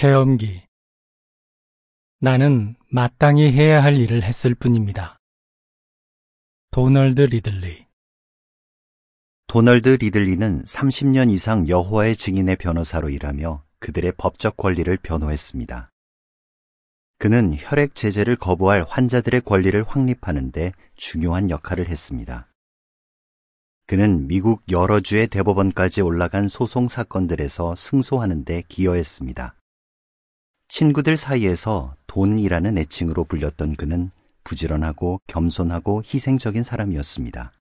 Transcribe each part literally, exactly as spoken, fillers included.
체험기. 나는 마땅히 해야 할 일을 했을 뿐입니다. 도널드 리들리. 도널드 리들리는 삼십 년 이상 여호와의 증인의 변호사로 일하며 그들의 법적 권리를 변호했습니다. 그는 혈액 제제를 거부할 환자들의 권리를 확립하는 데 중요한 역할을 했습니다. 그는 미국 여러 주의 대법원까지 올라간 소송 사건들에서 승소하는 데 기여했습니다. 친구들 사이에서 돈이라는 애칭으로 불렸던 그는 부지런하고 겸손하고 희생적인 사람이었습니다.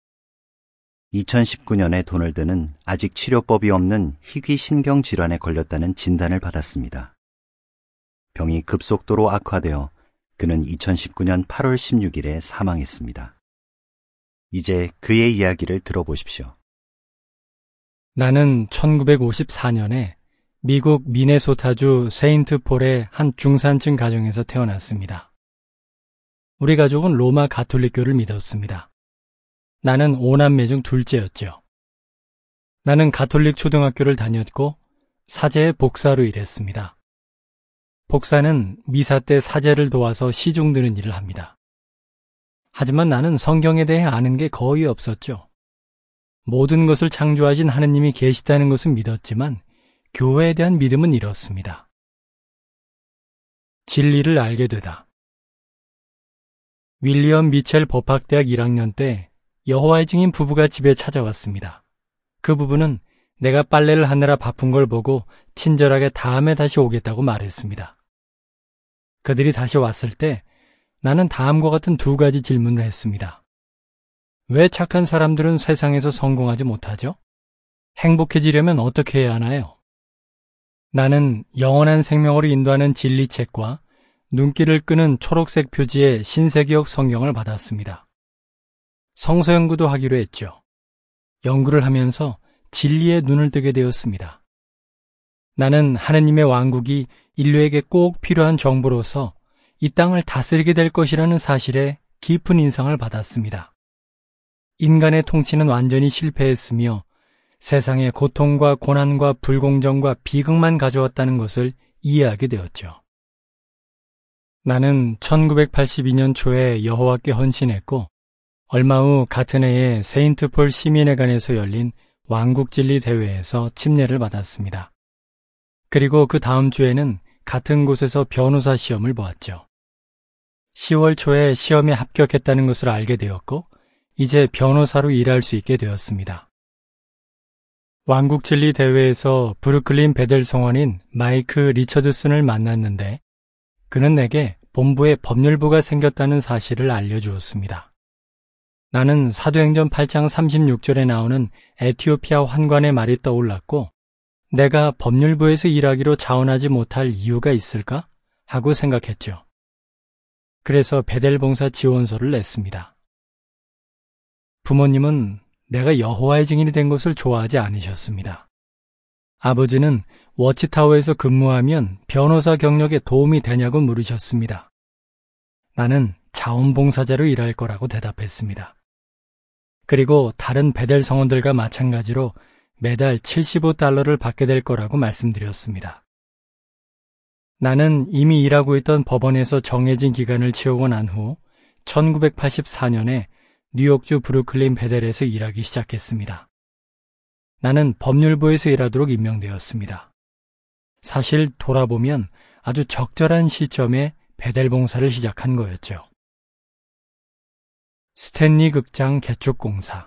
이천십구 년에 도널드는 아직 치료법이 없는 희귀신경 질환에 걸렸다는 진단을 받았습니다. 병이 급속도로 악화되어 그는 이천십구 년 팔월 십육일에 사망했습니다. 이제 그의 이야기를 들어보십시오. 나는 천구백오십사 년에 미국 미네소타주 세인트폴의 한 중산층 가정에서 태어났습니다. 우리 가족은 로마 가톨릭교를 믿었습니다. 나는 오남매 중 둘째였죠. 나는 가톨릭 초등학교를 다녔고 사제의 복사로 일했습니다. 복사는 미사 때 사제를 도와서 시중 드는 일을 합니다. 하지만 나는 성경에 대해 아는 게 거의 없었죠. 모든 것을 창조하신 하느님이 계시다는 것은 믿었지만 교회에 대한 믿음은 잃었습니다. 진리를 알게 되다. 윌리엄 미첼 법학대학 일 학년 때 여호와의 증인 부부가 집에 찾아왔습니다. 그 부부는 내가 빨래를 하느라 바쁜 걸 보고 친절하게 다음에 다시 오겠다고 말했습니다. 그들이 다시 왔을 때 나는 다음과 같은 두 가지 질문을 했습니다. 왜 착한 사람들은 세상에서 성공하지 못하죠? 행복해지려면 어떻게 해야 하나요? 나는 영원한 생명으로 인도하는 진리책과 눈길을 끄는 초록색 표지의 신세기역 성경을 받았습니다. 성서 연구도 하기로 했죠. 연구를 하면서 진리에 눈을 뜨게 되었습니다. 나는 하느님의 왕국이 인류에게 꼭 필요한 정보로서 이 땅을 다스리게 될 것이라는 사실에 깊은 인상을 받았습니다. 인간의 통치는 완전히 실패했으며 세상에 고통과 고난과 불공정과 비극만 가져왔다는 것을 이해하게 되었죠. 나는 천구백팔십이 년 초에 여호와께 헌신했고 얼마 후 같은 해에 세인트폴 시민회관에서 열린 왕국진리 대회에서 침례를 받았습니다. 그리고 그 다음 주에는 같은 곳에서 변호사 시험을 보았죠. 시월 초에 시험에 합격했다는 것을 알게 되었고 이제 변호사로 일할 수 있게 되었습니다. 왕국진리 대회에서 브루클린 베델 성원인 마이크 리처드슨을 만났는데 그는 내게 본부에 법률부가 생겼다는 사실을 알려주었습니다. 나는 사도행전 팔 장 삼십육 절에 나오는 에티오피아 환관의 말이 떠올랐고 내가 법률부에서 일하기로 자원하지 못할 이유가 있을까? 하고 생각했죠. 그래서 베델 봉사 지원서를 냈습니다. 부모님은 내가 여호와의 증인이 된 것을 좋아하지 않으셨습니다. 아버지는 워치타워에서 근무하면 변호사 경력에 도움이 되냐고 물으셨습니다. 나는 자원봉사자로 일할 거라고 대답했습니다. 그리고 다른 베델 성원들과 마찬가지로 매달 칠십오 달러를 받게 될 거라고 말씀드렸습니다. 나는 이미 일하고 있던 법원에서 정해진 기간을 채우고 난 후 천구백팔십사 년에 뉴욕주 브루클린 베델에서 일하기 시작했습니다. 나는 법률부에서 일하도록 임명되었습니다. 사실 돌아보면 아주 적절한 시점에 베델 봉사를 시작한 거였죠. 스탠리 극장 개축 공사.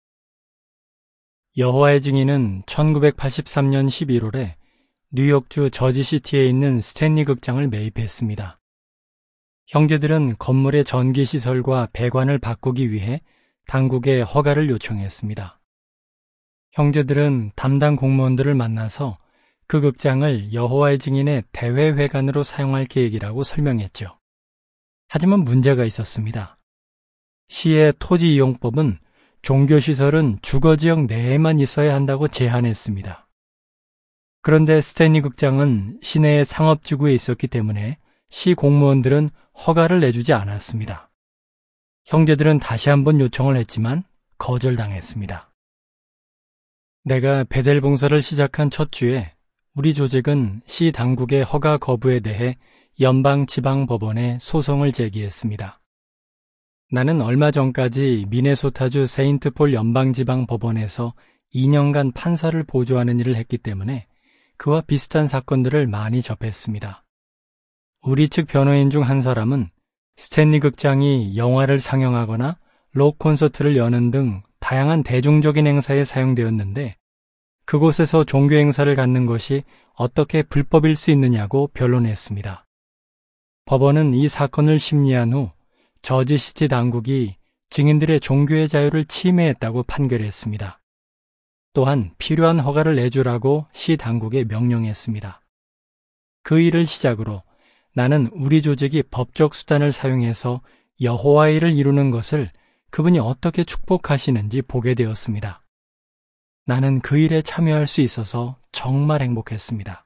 여호와의 증인은 천구백팔십삼 년 십일월에 뉴욕주 저지시티에 있는 스탠리 극장을 매입했습니다. 형제들은 건물의 전기시설과 배관을 바꾸기 위해 당국에 허가를 요청했습니다. 형제들은 담당 공무원들을 만나서 그 극장을 여호와의 증인의 대회회관으로 사용할 계획이라고 설명했죠. 하지만 문제가 있었습니다. 시의 토지이용법은 종교시설은 주거지역 내에만 있어야 한다고 제한했습니다. 그런데 스탠리 극장은 시내의 상업지구에 있었기 때문에 시 공무원들은 허가를 내주지 않았습니다. 형제들은 다시 한번 요청을 했지만 거절당했습니다. 내가 베델 봉사를 시작한 첫 주에 우리 조직은 시 당국의 허가 거부에 대해 연방지방법원에 소송을 제기했습니다. 나는 얼마 전까지 미네소타주 세인트폴 연방지방법원에서 이 년간 판사를 보조하는 일을 했기 때문에 그와 비슷한 사건들을 많이 접했습니다. 우리 측 변호인 중 한 사람은 스탠리 극장이 영화를 상영하거나 록 콘서트를 여는 등 다양한 대중적인 행사에 사용되었는데 그곳에서 종교 행사를 갖는 것이 어떻게 불법일 수 있느냐고 변론했습니다. 법원은 이 사건을 심리한 후 저지시티 당국이 증인들의 종교의 자유를 침해했다고 판결했습니다. 또한 필요한 허가를 내주라고 시 당국에 명령했습니다. 그 일을 시작으로 나는 우리 조직이 법적 수단을 사용해서 여호와의 일을 이루는 것을 그분이 어떻게 축복하시는지 보게 되었습니다. 나는 그 일에 참여할 수 있어서 정말 행복했습니다.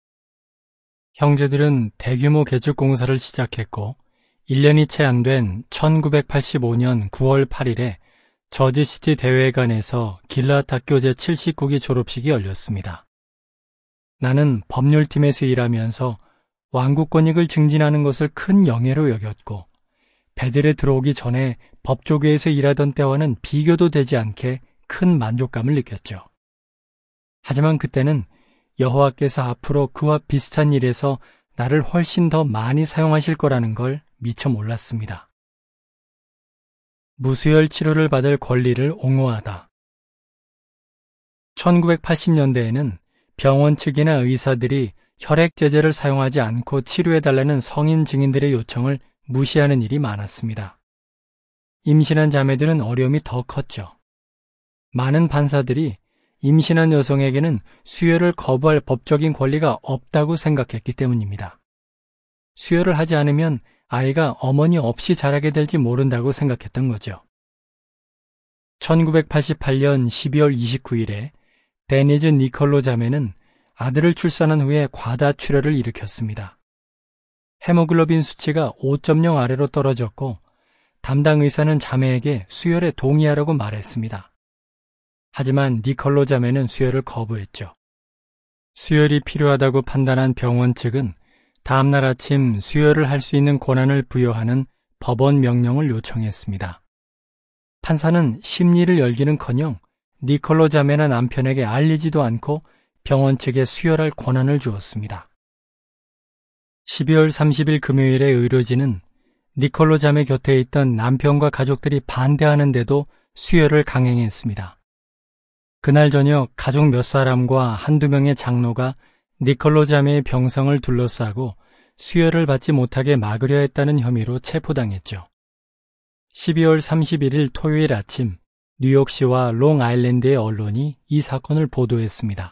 형제들은 대규모 개축 공사를 시작했고 일 년이 채 안 된 천구백팔십오 년 구월 팔일에 저지시티 대회관에서 길랏 학교 제칠십구 기 졸업식이 열렸습니다. 나는 법률팀에서 일하면서 왕국 권익을 증진하는 것을 큰 영예로 여겼고 베들에 들어오기 전에 법조계에서 일하던 때와는 비교도 되지 않게 큰 만족감을 느꼈죠. 하지만 그때는 여호와께서 앞으로 그와 비슷한 일에서 나를 훨씬 더 많이 사용하실 거라는 걸 미처 몰랐습니다. 무수혈 치료를 받을 권리를 옹호하다. 천구백팔십 년대에는 병원 측이나 의사들이 혈액 제제를 사용하지 않고 치료해달라는 성인 증인들의 요청을 무시하는 일이 많았습니다. 임신한 자매들은 어려움이 더 컸죠. 많은 판사들이 임신한 여성에게는 수혈을 거부할 법적인 권리가 없다고 생각했기 때문입니다. 수혈을 하지 않으면 아이가 어머니 없이 자라게 될지 모른다고 생각했던 거죠. 천구백팔십팔 년 십이월 이십구일에 데니즈 니콜로 자매는 아들을 출산한 후에 과다출혈을 일으켰습니다. 헤모글로빈 수치가 오 점 영 아래로 떨어졌고 담당 의사는 자매에게 수혈에 동의하라고 말했습니다. 하지만 니콜로 자매는 수혈을 거부했죠. 수혈이 필요하다고 판단한 병원 측은 다음날 아침 수혈을 할 수 있는 권한을 부여하는 법원 명령을 요청했습니다. 판사는 심리를 열기는커녕 니콜로 자매나 남편에게 알리지도 않고 병원 측에 수혈할 권한을 주었습니다. 십이월 삼십일 금요일에 의료진은 니콜로 자매 곁에 있던 남편과 가족들이 반대하는데도 수혈을 강행했습니다. 그날 저녁 가족 몇 사람과 한두 명의 장로가 니콜로 자매의 병성을 둘러싸고 수혈을 받지 못하게 막으려 했다는 혐의로 체포당했죠. 십이월 삼십일일 토요일 아침 뉴욕시와 롱아일랜드의 언론이 이 사건을 보도했습니다.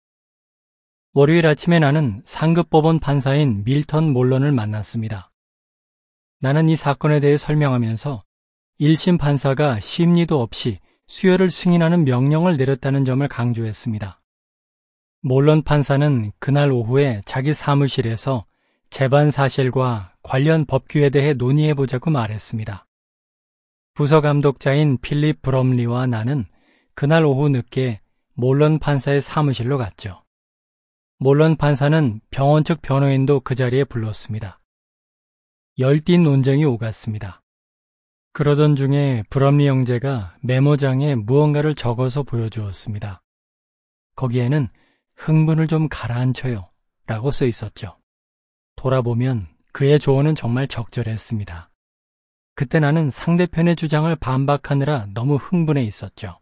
월요일 아침에 나는 상급법원 판사인 밀턴 몰런을 만났습니다. 나는 이 사건에 대해 설명하면서 일 심 판사가 심리도 없이 수혈을 승인하는 명령을 내렸다는 점을 강조했습니다. 몰런 판사는 그날 오후에 자기 사무실에서 재반 사실과 관련 법규에 대해 논의해보자고 말했습니다. 부서감독자인 필립 브럼리와 나는 그날 오후 늦게 몰런 판사의 사무실로 갔죠. 몰런 판사는 병원 측 변호인도 그 자리에 불렀습니다. 열띤 논쟁이 오갔습니다. 그러던 중에 브럼리 형제가 메모장에 무언가를 적어서 보여주었습니다. 거기에는 흥분을 좀 가라앉혀요 라고 써 있었죠. 돌아보면 그의 조언은 정말 적절했습니다. 그때 나는 상대편의 주장을 반박하느라 너무 흥분해 있었죠.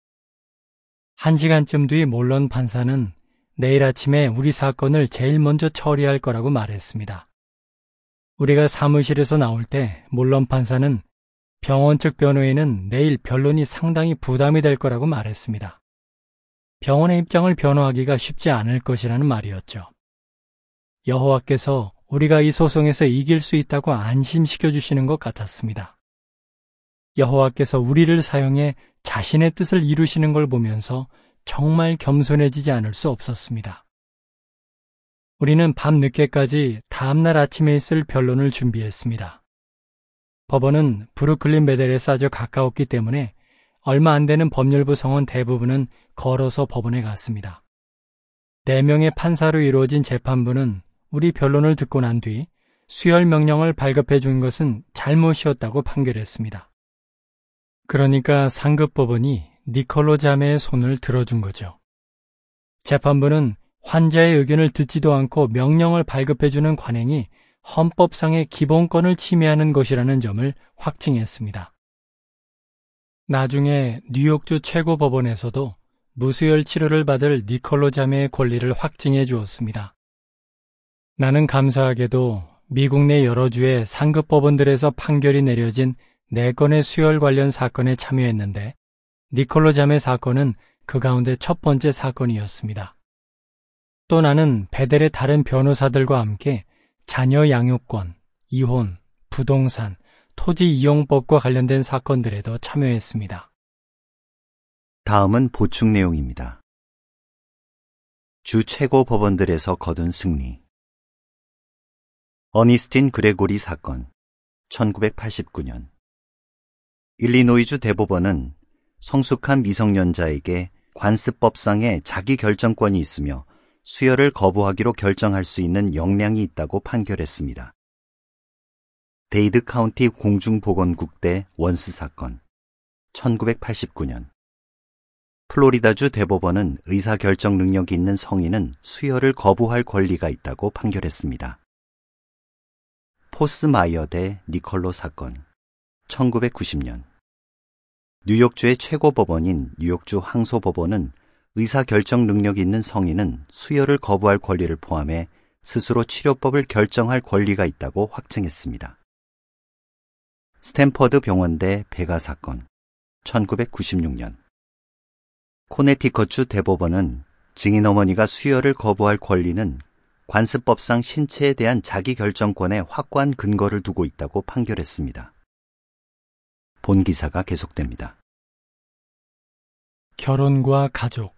한 시간쯤 뒤 몰런 판사는 내일 아침에 우리 사건을 제일 먼저 처리할 거라고 말했습니다. 우리가 사무실에서 나올 때 몰런 판사는 병원 측 변호인은 내일 변론이 상당히 부담이 될 거라고 말했습니다. 병원의 입장을 변호하기가 쉽지 않을 것이라는 말이었죠. 여호와께서 우리가 이 소송에서 이길 수 있다고 안심시켜 주시는 것 같았습니다. 여호와께서 우리를 사용해 자신의 뜻을 이루시는 걸 보면서 정말 겸손해지지 않을 수 없었습니다. 우리는 밤늦게까지 다음날 아침에 있을 변론을 준비했습니다. 법원은 브루클린 베델에 아주 가까웠기 때문에 얼마 안 되는 법률부 성원 대부분은 걸어서 법원에 갔습니다. 네 명의 판사로 이루어진 재판부는 우리 변론을 듣고 난 뒤 수혈 명령을 발급해 준 것은 잘못이었다고 판결했습니다. 그러니까 상급법원이 니콜로 자매의 손을 들어준 거죠. 재판부는 환자의 의견을 듣지도 않고 명령을 발급해주는 관행이 헌법상의 기본권을 침해하는 것이라는 점을 확증했습니다. 나중에 뉴욕주 최고법원에서도 무수혈 치료를 받을 니콜로 자매의 권리를 확증해 주었습니다. 나는 감사하게도 미국 내 여러 주의 상급법원들에서 판결이 내려진 네 건의 수혈 관련 사건에 참여했는데 니콜로 자매 사건은 그 가운데 첫 번째 사건이었습니다. 또 나는 베델의 다른 변호사들과 함께 자녀 양육권, 이혼, 부동산, 토지 이용법과 관련된 사건들에도 참여했습니다. 다음은 보충 내용입니다. 주 최고 법원들에서 거둔 승리. 어니스틴 그레고리 사건, 천구백팔십구 년. 일리노이주 대법원은 성숙한 미성년자에게 관습법상의 자기 결정권이 있으며 수혈을 거부하기로 결정할 수 있는 역량이 있다고 판결했습니다. 데이드 카운티 공중보건국대 원스 사건, 천구백팔십구 년. 플로리다주 대법원은 의사결정 능력이 있는 성인은 수혈을 거부할 권리가 있다고 판결했습니다. 포스마이어 대 니콜로 사건, 천구백구십 년. 뉴욕주의 최고법원인 뉴욕주 항소법원은 의사결정 능력이 있는 성인은 수혈을 거부할 권리를 포함해 스스로 치료법을 결정할 권리가 있다고 확증했습니다. 스탠퍼드 병원 대 베가 사건, 천구백구십육 년. 코네티컷주 대법원은 증인 어머니가 수혈을 거부할 권리는 관습법상 신체에 대한 자기 결정권에 확고한 근거를 두고 있다고 판결했습니다. 본 기사가 계속됩니다. 결혼과 가족.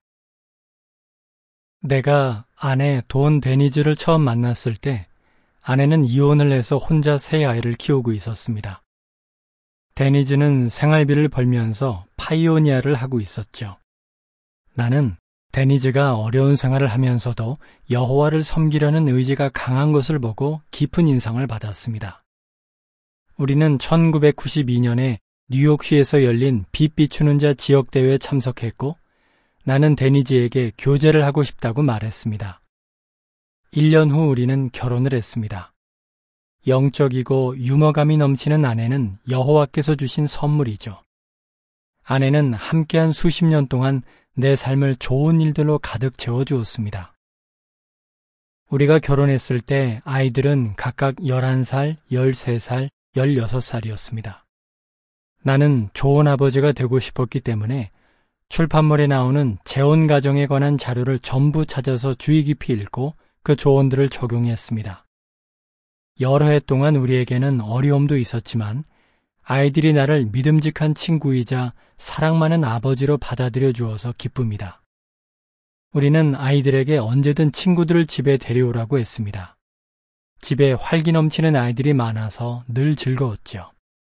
내가 아내 돈 데니즈를 처음 만났을 때 아내는 이혼을 해서 혼자 세 아이를 키우고 있었습니다. 데니즈는 생활비를 벌면서 파이오니아를 하고 있었죠. 나는 데니즈가 어려운 생활을 하면서도 여호와를 섬기려는 의지가 강한 것을 보고 깊은 인상을 받았습니다. 우리는 천구백구십이 년에 뉴욕시에서 열린 빛 비추는 자 지역대회에 참석했고 나는 데니즈에게 교제를 하고 싶다고 말했습니다. 일 년 후 우리는 결혼을 했습니다. 영적이고 유머감이 넘치는 아내는 여호와께서 주신 선물이죠. 아내는 함께한 수십 년 동안 내 삶을 좋은 일들로 가득 채워주었습니다. 우리가 결혼했을 때 아이들은 각각 열한 살, 열세 살, 열여섯 살이었습니다. 나는 좋은 아버지가 되고 싶었기 때문에 출판물에 나오는 재혼 가정에 관한 자료를 전부 찾아서 주의 깊이 읽고 그 조언들을 적용했습니다. 여러 해 동안 우리에게는 어려움도 있었지만 아이들이 나를 믿음직한 친구이자 사랑 많은 아버지로 받아들여 주어서 기쁩니다. 우리는 아이들에게 언제든 친구들을 집에 데려오라고 했습니다. 집에 활기 넘치는 아이들이 많아서 늘 즐거웠죠.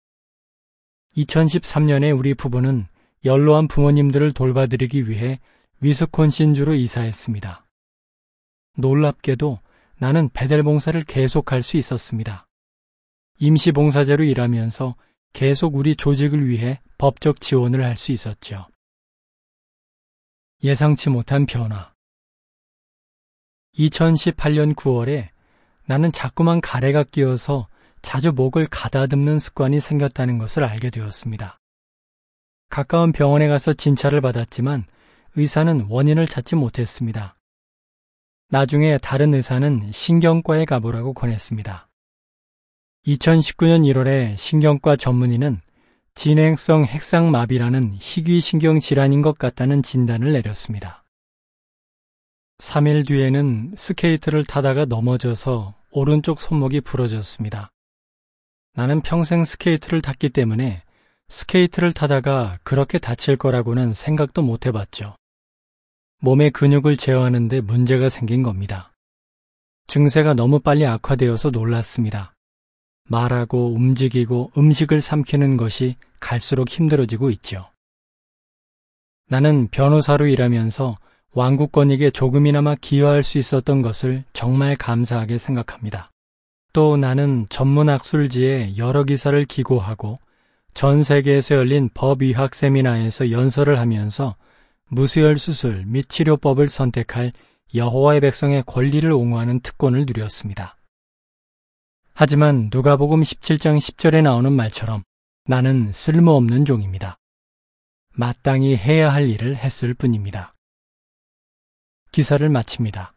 이천십삼 년에 우리 부부는 연로한 부모님들을 돌봐드리기 위해 위스콘신주로 이사했습니다. 놀랍게도 나는 베델 봉사를 계속할 수 있었습니다. 임시봉사자로 일하면서 계속 우리 조직을 위해 법적 지원을 할 수 있었죠. 예상치 못한 변화. 이천십팔 년 구월에 나는 자꾸만 가래가 끼어서 자주 목을 가다듬는 습관이 생겼다는 것을 알게 되었습니다. 가까운 병원에 가서 진찰을 받았지만 의사는 원인을 찾지 못했습니다. 나중에 다른 의사는 신경과에 가보라고 권했습니다. 이천십구 년 일월에 신경과 전문의는 진행성 핵상마비라는 희귀신경 질환인 것 같다는 진단을 내렸습니다. 삼 일 뒤에는 스케이트를 타다가 넘어져서 오른쪽 손목이 부러졌습니다. 나는 평생 스케이트를 탔기 때문에 스케이트를 타다가 그렇게 다칠 거라고는 생각도 못 해봤죠. 몸의 근육을 제어하는 데 문제가 생긴 겁니다. 증세가 너무 빨리 악화되어서 놀랐습니다. 말하고 움직이고 음식을 삼키는 것이 갈수록 힘들어지고 있죠. 나는 변호사로 일하면서 왕국권익에 조금이나마 기여할 수 있었던 것을 정말 감사하게 생각합니다. 또 나는 전문학술지에 여러 기사를 기고하고 전 세계에서 열린 법의학 세미나에서 연설을 하면서 무수혈 수술 및 치료법을 선택할 여호와의 백성의 권리를 옹호하는 특권을 누렸습니다. 하지만 누가복음 십칠 장 십 절에 나오는 말처럼 나는 쓸모없는 종입니다. 마땅히 해야 할 일을 했을 뿐입니다. 기사를 마칩니다.